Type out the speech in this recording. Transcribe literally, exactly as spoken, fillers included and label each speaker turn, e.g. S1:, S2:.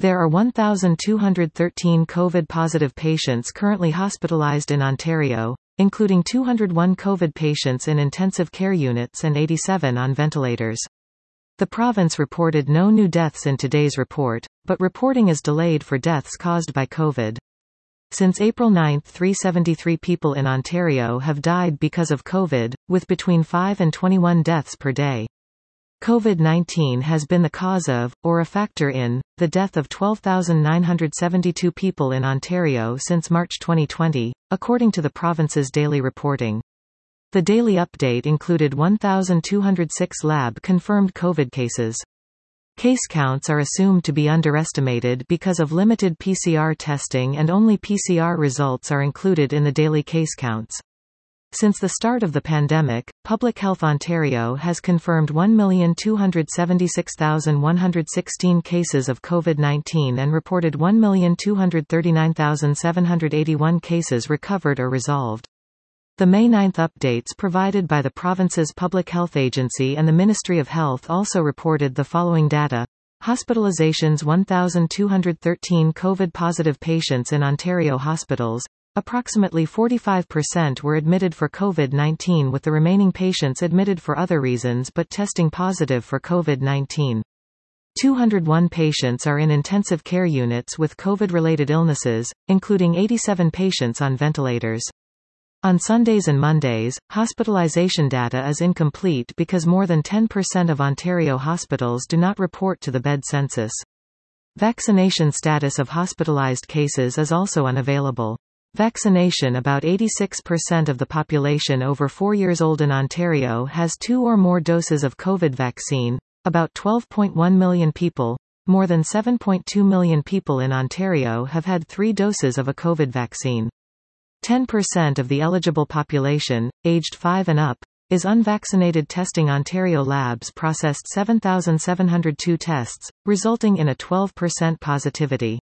S1: There are one thousand two hundred thirteen COVID-positive patients currently hospitalized in Ontario, including two hundred one COVID patients in intensive care units and eighty-seven on ventilators. The province reported no new deaths in today's report, but reporting is delayed for deaths caused by COVID. Since April ninth, three hundred seventy-three people in Ontario have died because of COVID, with between five and twenty-one deaths per day. COVID nineteen has been the cause of, or a factor in, the death of twelve thousand nine hundred seventy-two people in Ontario since March twenty twenty, according to the province's daily reporting. The daily update included one thousand two hundred six lab-confirmed COVID cases. Case counts are assumed to be underestimated because of limited P C R testing, and only P C R results are included in the daily case counts. Since the start of the pandemic, Public Health Ontario has confirmed one million two hundred seventy-six thousand one hundred sixteen cases of COVID nineteen and reported one million two hundred thirty-nine thousand seven hundred eighty-one cases recovered or resolved. The May ninth updates provided by the province's Public Health Agency and the Ministry of Health also reported the following data. Hospitalizations: one thousand two hundred thirteen COVID-positive patients in Ontario hospitals. Approximately forty-five percent were admitted for COVID nineteen, with the remaining patients admitted for other reasons but testing positive for COVID nineteen. two hundred one patients are in intensive care units with COVID-related illnesses, including eighty-seven patients on ventilators. On Sundays and Mondays, hospitalization data is incomplete because more than ten percent of Ontario hospitals do not report to the bed census. Vaccination status of hospitalized cases is also unavailable. Vaccination: about eighty-six percent of the population over four years old in Ontario has two or more doses of COVID vaccine, about twelve point one million people. More than seven point two million people in Ontario have had three doses of a COVID vaccine. ten percent of the eligible population, aged five and up, is unvaccinated. Testing: Ontario labs processed seven thousand seven hundred two tests, resulting in a twelve percent positivity.